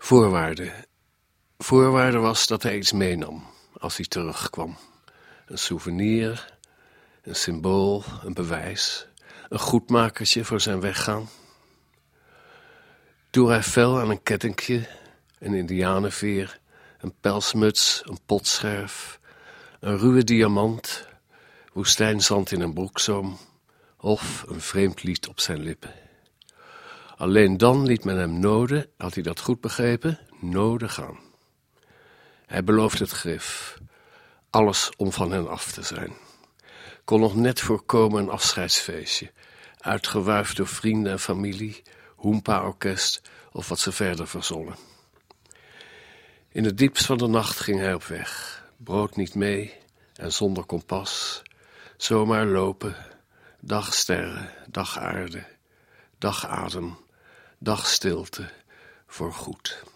Voorwaarde was dat hij iets meenam als hij terugkwam. Een souvenir, een symbool, een bewijs, een goedmakertje voor zijn weggaan. Toen fel aan een kettingje, een indianenveer, een pelsmuts, een potscherf, een ruwe diamant, woestijnzand in een broekzoom of een vreemd lied op zijn lippen. Alleen dan liet men hem noden, had hij dat goed begrepen, noden gaan. Hij beloofde het grif, alles om van hen af te zijn. Kon nog net voorkomen een afscheidsfeestje, uitgewuifd door vrienden en familie, hoempa-orkest of wat ze verder verzonnen. In het diepst van de nacht ging hij op weg, brood niet mee en zonder kompas, zomaar lopen, dag sterren, dag aarde, dag adem, dag stilte, voorgoed.